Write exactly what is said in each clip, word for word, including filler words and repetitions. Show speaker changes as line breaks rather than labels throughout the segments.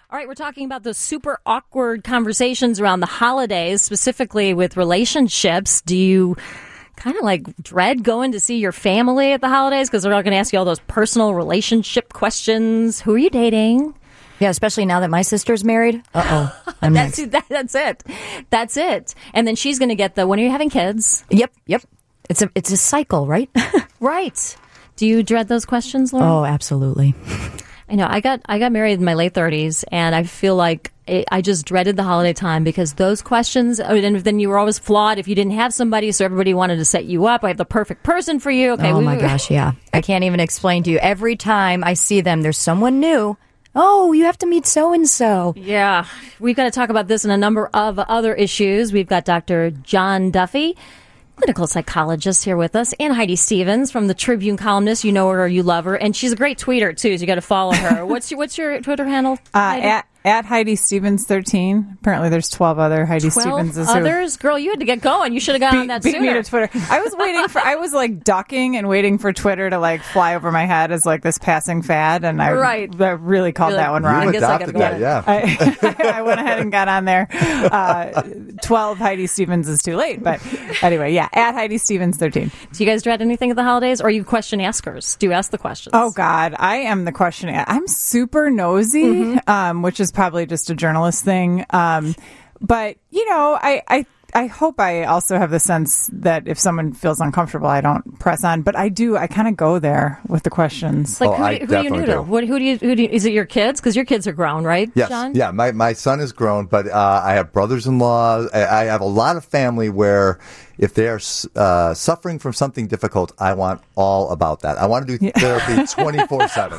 All right, we're talking about those super awkward conversations around the holidays, specifically with relationships. Do you kind of like dread going to see your family at the holidays because they're not going to ask you all those personal relationship questions? Who are you dating?
Yeah, especially now that my sister's married. Uh-oh. I'm
that's,
next.
that, that's it. That's it. And then she's going to get the, when are you having kids?
Yep, yep. It's a it's a cycle, right?
Right. Do you dread those questions, Lauren?
Oh, absolutely.
I know. I got I got married in my late thirties, and I feel like it, I just dreaded the holiday time because those questions, and then you were always flawed if you didn't have somebody, so everybody wanted to set you up. I have the perfect person for you. Okay.
Oh,
we,
my gosh, yeah. I can't even explain to you. Every time I see them, there's someone new. Oh, you have to meet so-and-so.
Yeah. We've got to talk about this and a number of other issues. We've got Doctor John Duffy, clinical psychologist, here with us, and Heidi Stevens from the Tribune columnist. You know her, you love her, and she's a great tweeter too. So you got to follow her. What's your What's your Twitter handle?
Uh, at at Heidi Stevens thirteen. Apparently, there's twelve other Heidi
twelve
Stevenses.
Others, girl, you had to get going. You should have gotten
beat,
on that
beat
sooner.
me to Twitter. I was waiting for. I was like ducking and waiting for Twitter to like fly over my head as like this passing fad, and I,
right.
I really called
You're
that
like,
one wrong.
You
I guess I
adopted
gotta go
that,
ahead.
yeah.
I, I went ahead and got on there. Uh, twelve Heidi Stevens is too late, but anyway, yeah, at Heidi Stevens thirteen.
Do you guys dread anything at the holidays, or are you question askers? Do you ask the questions?
Oh God, I am the question. I'm super nosy, mm-hmm. um, which is probably just a journalist thing. Um, but you know, I, I I hope I also have the sense that if someone feels uncomfortable, I don't press on. But I do. I kind of go there with the questions.
Like
Oh,
who,
I
do, who do you
definitely
new to?
do.
What, who do you? Who do you? Is it your kids? Because your kids are grown, right?
Yes.
John?
Yeah. My, my son is grown, but uh, I have brothers-in-law. I, I have a lot of family where if they are uh, suffering from something difficult, I want all about that. I want to do yeah. therapy twenty-four seven.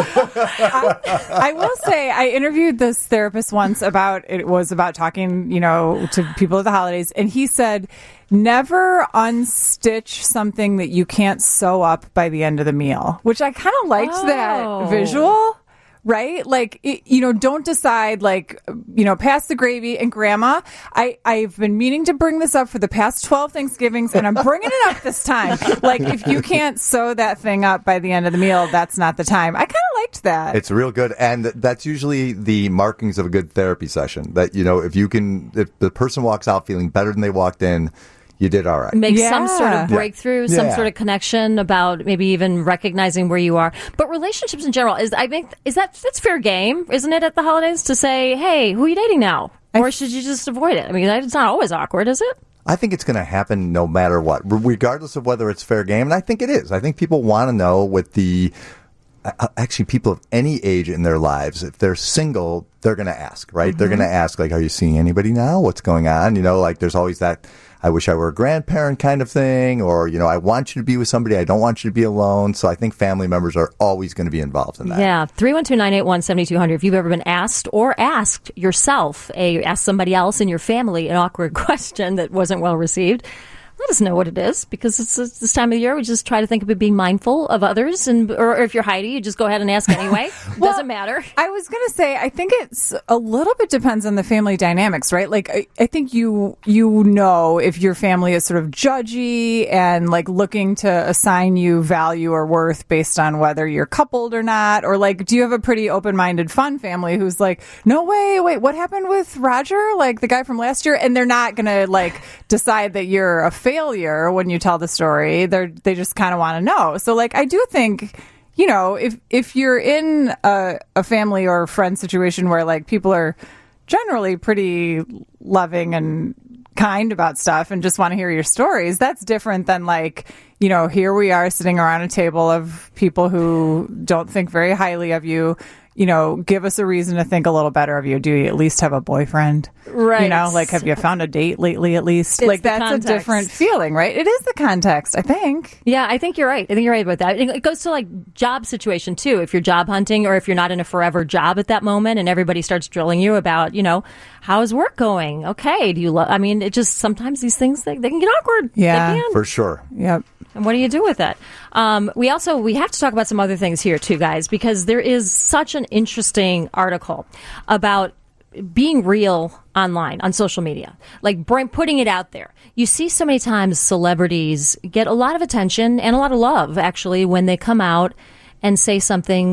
I, I will say I interviewed this therapist once about, it was about talking, you know, to people at the holidays. And he said, never unstitch something that you can't sew up by the end of the meal, which I kind of liked
Oh.
that visual. Right? Like, it, you know, don't decide, like, you know, pass the gravy. And Grandma, I, I've been meaning to bring this up for the past twelve Thanksgivings, and I'm bringing it up this time. Like, if you can't sew that thing up by the end of the meal, that's not the time. I kind of liked that.
It's real good. And that's usually the markings of a good therapy session. That, you know, if you can, if the person walks out feeling better than they walked in, you did all right.
Make
Yeah.
some sort of breakthrough,
Yeah.
some
Yeah.
sort of connection about maybe even recognizing where you are. But relationships in general, is I think is that that's fair game, isn't it, at the holidays to say, hey, who are you dating now? Or should you just avoid it? I mean, it's not always awkward, is it?
I think it's going to happen no matter what, regardless of whether it's fair game. And I think it is. I think people want to know with the uh, actually people of any age in their lives, if they're single, they're going to ask, right? Mm-hmm. They're going to ask, like, are you seeing anybody now? What's going on? You know, like there's always that I wish I were a grandparent kind of thing, or, you know, I want you to be with somebody. I don't want you to be alone. So I think family members are always going to be involved in that.
Yeah. three one two, nine eight one, seven two zero zero. If you've ever been asked or asked yourself, a asked somebody else in your family an awkward question that wasn't well received, let us know what it is, because it's, it's this time of the year. We just try to think of it being mindful of others, and or, or if you're Heidi, you just go ahead and ask anyway.
Well,
Doesn't matter.
I was going to say, I think it's a little bit depends on the family dynamics, right? Like, I, I think you you know if your family is sort of judgy and like looking to assign you value or worth based on whether you're coupled or not, or like, do you have a pretty open-minded, fun family who's like, no way, wait, what happened with Roger, like the guy from last year? And they're not going to like decide that you're a failure when you tell the story. They're they just kind of want to know. So like, I do think, you know, if if you're in a, a family or a friend situation where like people are generally pretty loving and kind about stuff and just want to hear your stories, that's different than like, you know, here we are sitting around a table of people who don't think very highly of you. You know, give us a reason to think a little better of you. Do you at least have a boyfriend?
Right.
You know, like, have you found a date lately at least?
It's
like,
the
that's
context.
a different feeling, right? It is the context, I think.
Yeah, I think you're right. I think you're right about that. It it goes to like job situation too. If you're job hunting, or if you're not in a forever job at that moment, and everybody starts drilling you about, you know, how's work going? Okay, do you love? I mean, it just sometimes these things they, they can get awkward.
Yeah.
They can.
For sure.
Yep.
And what do you do with that? Um, we also we have to talk about some other things here too, guys, because there is such an interesting article about being real online on social media, like bring, putting it out there. You see so many times celebrities get a lot of attention and a lot of love, actually, when they come out and say something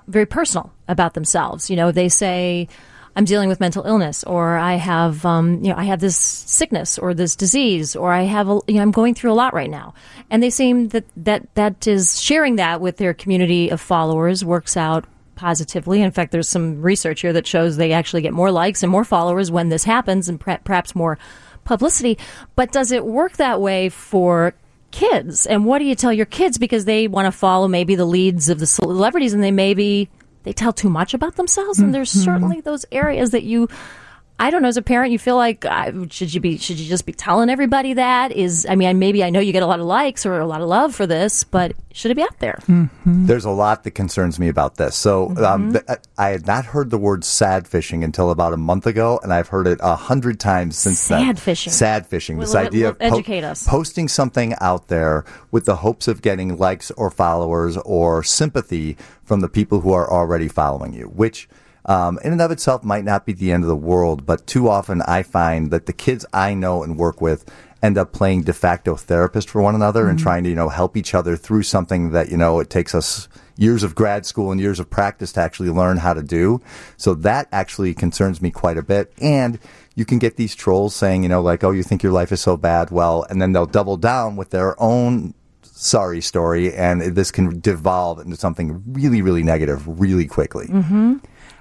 very personal about themselves. You know, they say, I'm dealing with mental illness, or I have, um, you know, I have this sickness or this disease, or I have, a, you know, I'm going through a lot right now. And they seem that, that that is sharing that with their community of followers works out positively. In fact, there's some research here that shows they actually get more likes and more followers when this happens, and per- perhaps more publicity. But does it work that way for kids? And what do you tell your kids? Because they want to follow maybe the leads of the celebrities, and they maybe they tell too much about themselves. And there's mm-hmm. certainly those areas that you, I don't know, as a parent, you feel like, uh, should you be, should you just be telling everybody that? Is, I mean, maybe I know you get a lot of likes or a lot of love for this, but should it be out there?
Mm-hmm.
There's a lot that concerns me about this. So mm-hmm. um, th- I had not heard the word sad fishing until about a month ago, and I've heard it a hundred times since
sad
then.
Sad fishing.
Sad fishing.
Well,
this
let,
idea
let,
of po-
educate us.
posting something out there with the hopes of getting likes or followers or sympathy from the people who are already following you, which Um, in and of itself might not be the end of the world, but too often I find that the kids I know and work with end up playing de facto therapist for one another mm-hmm. and trying to, you know, help each other through something that, you know, it takes us years of grad school and years of practice to actually learn how to do. So that actually concerns me quite a bit. And you can get these trolls saying, you know, like, oh, you think your life is so bad? Well, and then they'll double down with their own sorry story, and this can devolve into something really, really negative really quickly.
Mm-hmm.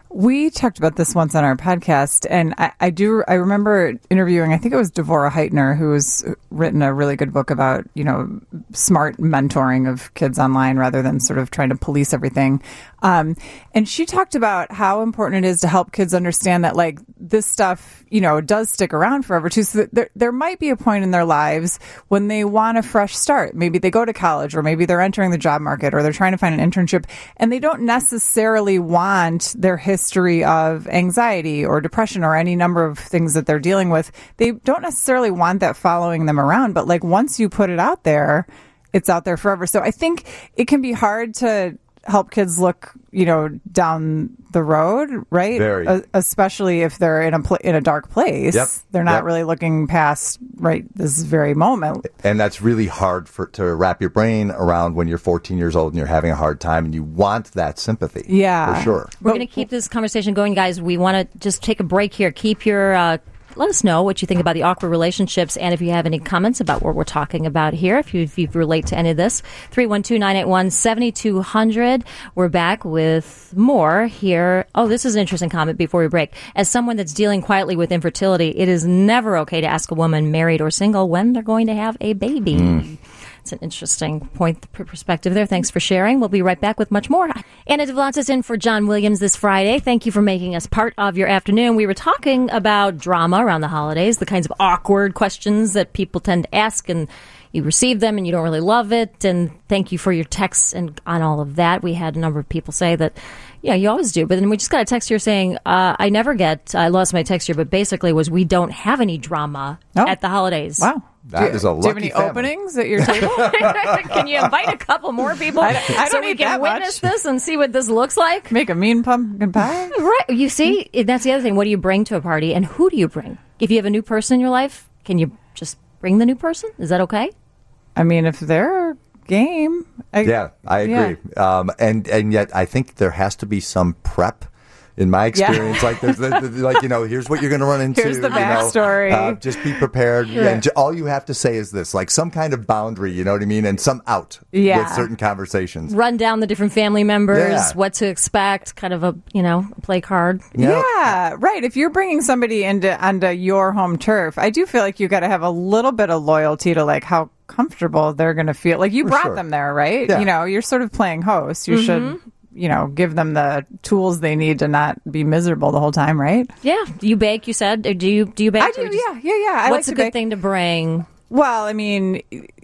We talked about this once on our podcast, and I, I do. I remember interviewing, I think it was Devorah Heitner, who has written a really good book about, you know, smart mentoring of kids online rather than sort of trying to police everything. Um, and she talked about how important it is to help kids understand that, like, this stuff, you know, does stick around forever too. So that there, there might be a point in their lives when they want a fresh start. Maybe they go to college, or maybe they're entering the job market, or they're trying to find an internship, and they don't necessarily want their history of anxiety or depression or any number of things that they're dealing with. They don't necessarily want that following them around, but like once you put it out there, it's out there forever. So I think it can be hard to help kids look, you know, down the road, right?
Very.
Uh, especially if they're in a pl- in a dark place.
Yep.
They're not
Yep.
really looking past right this very moment.
And that's really hard for to wrap your brain around when you're fourteen years old and you're having a hard time, and you want that sympathy.
Yeah.
For sure.
We're going to keep this conversation going, guys. We want to just take a break here. Keep your, uh, let us know what you think about the awkward relationships, and if you have any comments about what we're talking about here, if you, if you relate to any of this. three one two, nine eight one, seven two zero zero. We're back with more here. Oh, this is an interesting comment before we break. As someone that's dealing quietly with infertility, it is never okay to ask a woman, married or single, when they're going to have a baby. Mm. It's an interesting point, perspective there. Thanks for sharing. We'll be right back with much more. Anna Devlantis in for John Williams this Friday. Thank you for making us part of your afternoon. We were talking about drama around the holidays, the kinds of awkward questions that people tend to ask, and you receive them and you don't really love it. And thank you for your texts and on all of that. We had a number of people say that, yeah, you always do. But then we just got a text here saying, uh, I never get, I lost my text here, but basically was we don't have any drama
oh.
at the holidays.
Wow.
That
do,
is a lucky
do you have any
family.
openings at your table?
Can you invite a couple more people
I don't- I
so
don't
we
eat
can
that
witness
much.
this and see what this looks like?
Make a mean pumpkin pie?
Right. You see, that's the other thing. What do you bring to a party, and who do you bring? If you have a new person in your life, can you just bring the new person? Is that okay?
I mean, if they're game. I,
Yeah, I agree.
Yeah.
Um, and and yet I think there has to be some prep. In my experience, like there's the, the, like you know, here's what you're going to run into.
Here's the
you know,
backstory.
uh, just be prepared,
Yeah.
and j- all you have to say is this, like some kind of boundary. You know what I mean? And some out
Yeah.
with certain conversations.
Run down the different family members,
Yeah.
what to expect, kind of a, you know, play card.
Yeah.
Yeah, right. If you're bringing somebody into onto your home turf, I do feel like you got to have a little bit of loyalty to like how comfortable they're going to feel. Like you
For
brought
sure.
them there, right?
Yeah.
You know, you're sort of playing host. You
Mm-hmm.
should, you know, give them the tools they need to not be miserable the whole time, right?
Yeah. Do you bake? You said. Or do you do you bake?
I
or
do.
just-
Yeah, yeah, yeah. I
What's
like
a
to
good
bake.
thing to bring?
Well, I mean,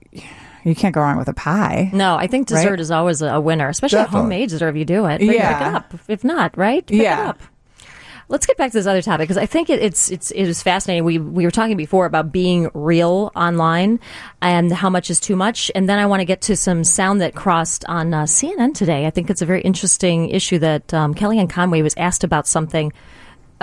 you can't go wrong with a pie.
No, I think dessert
Right?
is always a winner, especially a
Definitely.
homemade dessert if you do it. But
Yeah.
pick it up. If not, right? Pick
Yeah.
it up. Let's get back to this other topic because I think it, it's it's it is fascinating. We we were talking before about being real online and how much is too much, and then I want to get to some sound that crossed on uh, C N N today. I think it's a very interesting issue that um, Kellyanne Conway was asked about something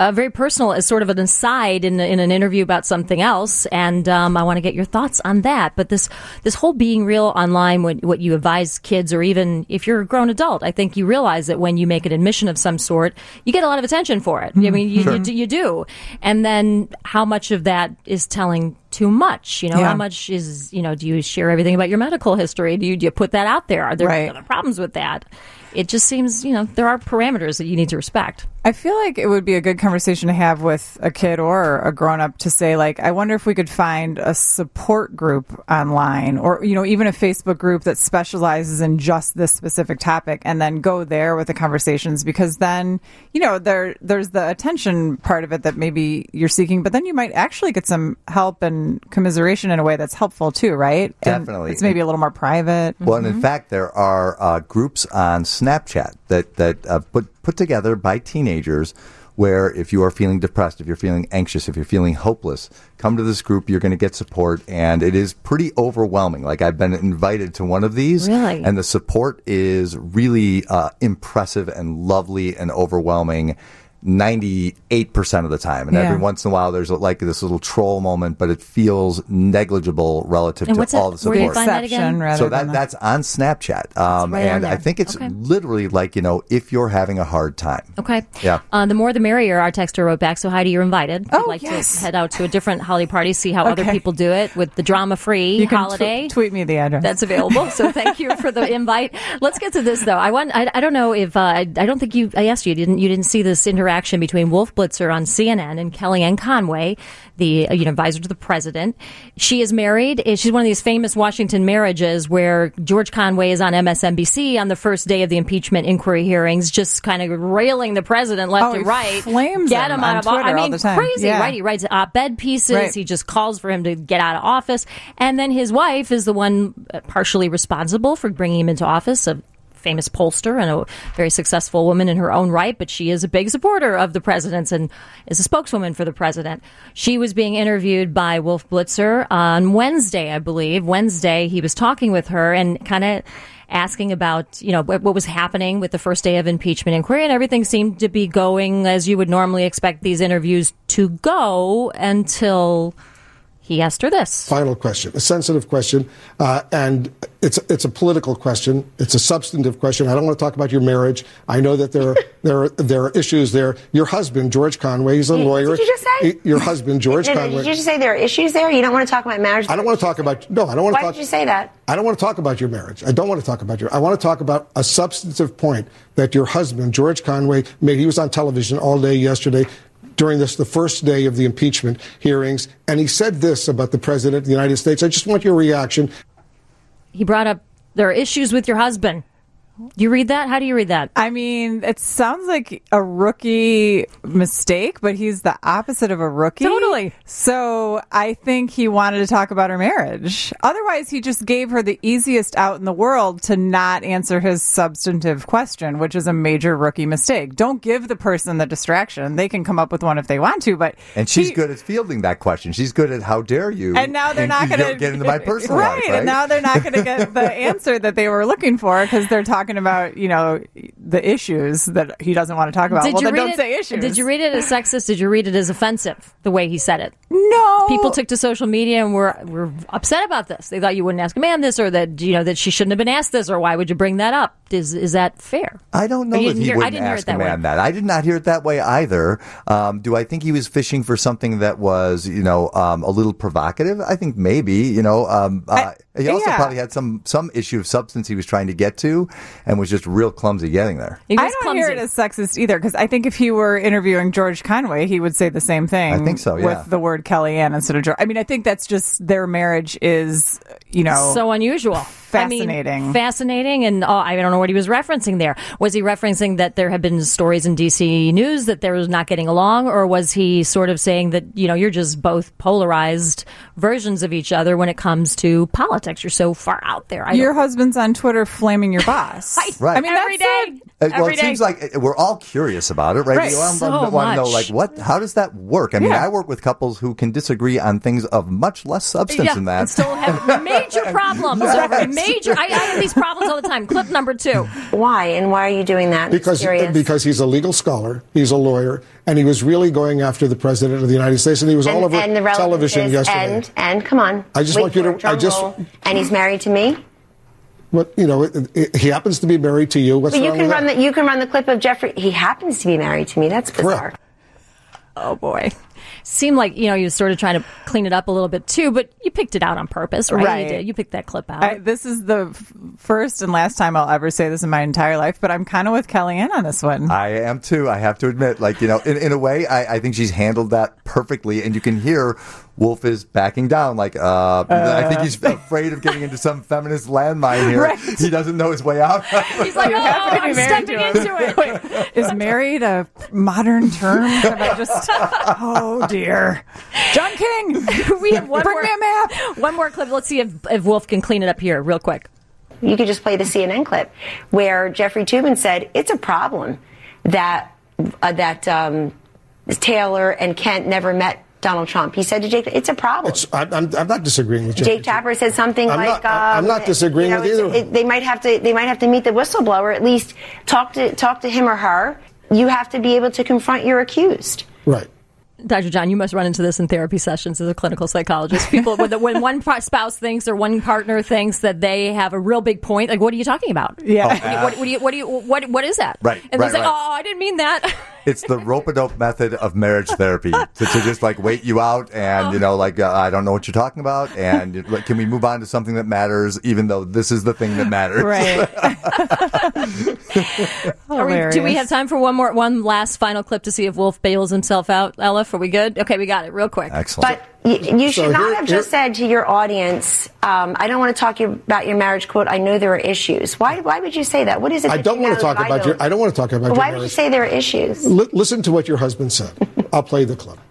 uh, very personal as sort of an aside in, in an interview about something else. And um, I want to get your thoughts on that. But this this whole being real online, what, what you advise kids, or even if you're a grown adult, I think you realize that when you make an admission of some sort, you get a lot of attention for it. I mean, you,
Sure.
you, you do. And then how much of that is telling too much? You know,
Yeah.
how much is, you know, do you share everything about your medical history? Do you, do you put that out there? Are there
Right.
other problems with that? It just seems, you know, there are parameters that you need to respect.
I feel like it would be a good conversation to have with a kid or a grown up to say, like, I wonder if we could find a support group online, or, you know, even a Facebook group that specializes in just this specific topic, and then go there with the conversations, because then, you know, there there's the attention part of it that maybe you're seeking, but then you might actually get some help and commiseration in a way that's helpful too, right? And
Definitely.
it's maybe a little more private.
Well, and in fact, there are uh, groups on Snapchat that that uh, put put together by teenagers, where if you are feeling depressed, if you're feeling anxious, if you're feeling hopeless, come to this group. You're going to get support, and it is pretty overwhelming. Like, I've been invited to one of these,
Really?
and the support is really uh, impressive and lovely and overwhelming. ninety-eight percent of the time. And
Yeah.
every once in a while, there's like this little troll moment, but it feels negligible relative
And
to
what's it-
all the
where do you
support.
find that again?
Exception rather
So
than
that
the-
that's on Snapchat. Um,
right on
and I
there.
think it's
Okay.
literally like, you know, if you're having a hard time.
Okay.
Yeah.
Uh, the more the merrier, our texter wrote back. So, Heidi, you're invited.
Oh,
I'd like
yes.
to head out to a different holiday party, see how other
Okay.
people do it with the drama-free
You can
holiday.
tw- tweet me the address.
That's available. So thank you for the invite. Let's get to this though. I want. I, I don't know if uh, I, I don't think you. I asked you. Didn't you didn't see this interaction between Wolf Blitzer on C N N and Kellyanne Conway, the uh, you know advisor to the president. She is married. She's one of these famous Washington marriages where George Conway is on M S N B C on the first day of the impeachment inquiry hearings, just kind of railing the president left
Oh,
and
he
right.
flames
Get
him
him out
on
of office. I
Twitter all
mean,
the time.
crazy,
Yeah.
right? He writes op-ed pieces.
Right.
He just calls for him to get out of office, and then his wife is the one uh, partially responsible for bringing him into office. A famous pollster and a very successful woman in her own right, but she is a big supporter of the president's and is a spokeswoman for the president. She was being interviewed by Wolf Blitzer on Wednesday, I believe. Wednesday, he was talking with her and kind of asking about, you know, what what was happening with the first day of impeachment inquiry, and everything seemed to be going as you would normally expect these interviews to go until he asked her this.
Final question, a sensitive question, uh, and it's it's a political question. It's a substantive question. I don't want to talk about your marriage. I know that there are, there are, there are issues there. Your husband, George Conway, he's a
Wait,
lawyer.
what did you just say?
Your husband, George
No, no,
Conway.
did you just say there are issues there? You don't want to talk about marriage?
I don't want to talk about. No, I don't want to
Why
talk.
did you say that?
I don't want to talk about your marriage. I don't want to talk about your. I want to talk about a substantive point that your husband, George Conway, made. He was on television all day yesterday during this, the first day of the impeachment hearings, and he said this about the president of the United States. I just want your reaction.
He brought up there are issues with your husband. Do you read that? How do you read that?
I mean, it sounds like a rookie mistake, but he's the opposite of a rookie.
Totally.
So I think he wanted to talk about her marriage. Otherwise, he just gave her the easiest out in the world to not answer his substantive question, which is a major rookie mistake. Don't give the person the distraction. They can come up with one if they want to, but
And she's
he-
good at fielding that question. She's good at how dare you.
And now they're
and
not
you
going to
get into my personal
right,
life, right?
And now they're not going to get the answer that they were looking for because they're talking about, you know, the issues that he doesn't want to talk about.
Did
well,
you
then
read
don't
it,
say issues.
Did you read it as sexist? Did you read it as offensive? The way he said it.
No.
People took to social media and were were upset about this. They thought you wouldn't ask a man this, or that you know that she shouldn't have been asked this, or why would you bring that up? Is is that fair?
I don't know
Or you
that
didn't
he
hear- I
wouldn't
didn't hear it
ask
that
a man
way.
that. I did not hear it that way either. Um, do I think he was fishing for something that was, you know, um, a little provocative? I think maybe, you know, um, uh,
I-
he also
yeah.
probably had some, some issue of substance he was trying to get to and was just real clumsy getting there.
He
I
was
don't
clumsy.
hear it as sexist either because I think if he were interviewing George Conway, he would say the same thing.
I think so, yeah.
With the word Kellyanne instead of George. I mean, I think that's just their marriage is, you know,
so unusual.
Fascinating.
I mean, fascinating. And oh, I don't know what he was referencing there. Was he referencing that there had been stories in D C news that they were not getting along? Or was he sort of saying that, you know, you're just both polarized versions of each other when it comes to politics? You're so far out there. I
your
don't-
husband's on Twitter flaming your boss.
Right.
I mean,
Every
that's
day.
it.
Uh, well,
Every
it seems
day.
like uh, we're all curious about it, right?
Right.
We all
So
want to know,
much.
like, what? How does that work? I mean,
Yeah.
I work with couples who can disagree on things of much less substance
yeah,
than that.
and still have major problems over
Right.
major major. I, I have these problems all the time. Clip number two.
Why? And why are you doing that? I'm
Because
curious.
because he's a legal scholar, he's a lawyer, and he was really going after the president of the United States, and he was
and,
all over
and the relevance
television
is,
yesterday.
And, and come on.
I just
Wait
want you
for
to-
it, drum
I just-
roll. And he's married to me?
But you know, it, it, he happens to be married to you. What's
But you
wrong
can
with
run
that?
the you can run the clip of Jeffrey. He happens to be married to me. That's bizarre.
Correct.
Oh boy. Seemed like, you know, you were sort of trying to clean it up a little bit too, but you picked it out on purpose, right?
Right.
You did. You picked that clip out.
I, this is the f- first and last time I'll ever say this in my entire life, but I'm kind of with Kellyanne on this one.
I am too. I have to admit, like, you know, in, in a way, I, I think she's handled that perfectly. And you can hear Wolf is backing down. Like, uh, uh, I think he's afraid of getting into some feminist landmine here.
Right.
He doesn't know his way out.
He's like,
You
oh,
happen to be
I'm
married
stepping
to him.
into it.
Is married a modern term? Have I just? Oh dear, John King,
We have one
bring
more,
me a map.
one more clip. Let's see if, if Wolf can clean it up here real quick.
You could just play the C N N clip where Jeffrey Toobin said it's a problem that uh, that um, Taylor and Kent never met Donald Trump. He said to Jake, "It's a problem."
It's, I'm, I'm I'm not disagreeing with Jake.
Jake Tapper said something
I'm
like,
not- I'm
um,
not disagreeing
you know,
with either of
it's-
them.
it- They might have to. They might have to meet the whistleblower. At least talk to talk to him or her. You have to be able to confront your accused.
Right.
Doctor John, you must run into this in therapy sessions as a clinical psychologist. People, when, the, when one par- spouse thinks or one partner thinks that they have a real big point, like, what are you talking about?
Yeah.
What, what, do you, what do you, what do you, what, what is that?
Right,
And
right,
they say,
right.
oh, I didn't mean that.
It's the rope-a-dope method of marriage therapy to, to just like wait you out and, you know, like, uh, I don't know what you're talking about. And like, can we move on to something that matters, even though this is the thing that matters?
Right.
Are we, do we have time for one more, one last final clip to see if Wolf bails himself out, Elif? Are we good? Okay, we got it real quick.
Excellent.
But you, you should
So
not
here-
have just
here-
said to your audience, um, "I don't want to talk you about your marriage." Quote: "I know there are issues." Why? Why would you say that? What is it?
I
that
don't
you
want
know
to talk
that I
about your.
don't?
I don't want to talk about
But
your
why would you
marriage.
say there are issues?
Li- listen to what your husband said. I'll play the clip.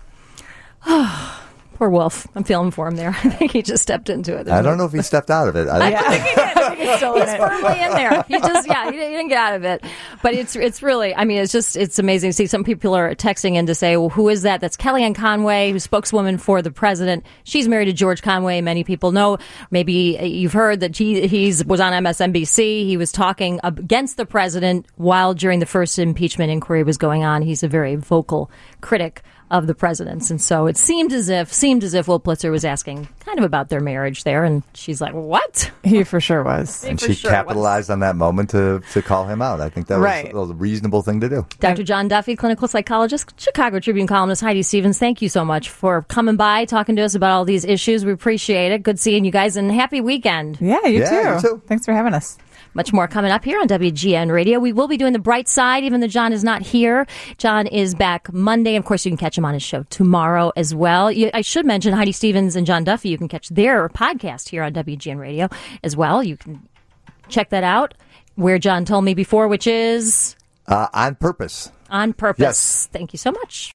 Poor Wolf. I'm feeling for him there. I think he just stepped into it.
I don't know if he stepped out of it. I,
I think he did. I think he's still in it. firmly in there. He just, yeah, he didn't, he didn't get out of it. But it's it's really, I mean, it's just, it's amazing to see. Some people are texting in to say, well, who is that? That's Kellyanne Conway, who's spokeswoman for the president. She's married to George Conway. Many people know. Maybe you've heard that he he's, was on M S N B C. He was talking against the president while during the first impeachment inquiry was going on. He's a very vocal critic of the president's. And so it seemed as if, seemed as if Will Blitzer was asking kind of about their marriage there. And she's like, what?
He for sure was.
and
for
she
sure
capitalized on that moment to, to call him out. I think that was,
Right.
that was a reasonable thing to do.
Doctor John Duffy, clinical psychologist, Chicago Tribune columnist Heidi Stevens, thank you so much for coming by, talking to us about all these issues. We appreciate it. Good seeing you guys, and happy weekend.
Yeah, you,
Yeah,
too.
you too.
Thanks for having us.
Much more coming up here on W G N Radio. We will be doing the bright side, even though John is not here. John is back Monday. Of course, you can catch him on his show tomorrow as well. You, I should mention Heidi Stevens and John Duffy. You can catch their podcast here on W G N Radio as well. You can check that out where John told me before, which is
Uh, on purpose.
On Purpose.
Yes.
Thank you so much.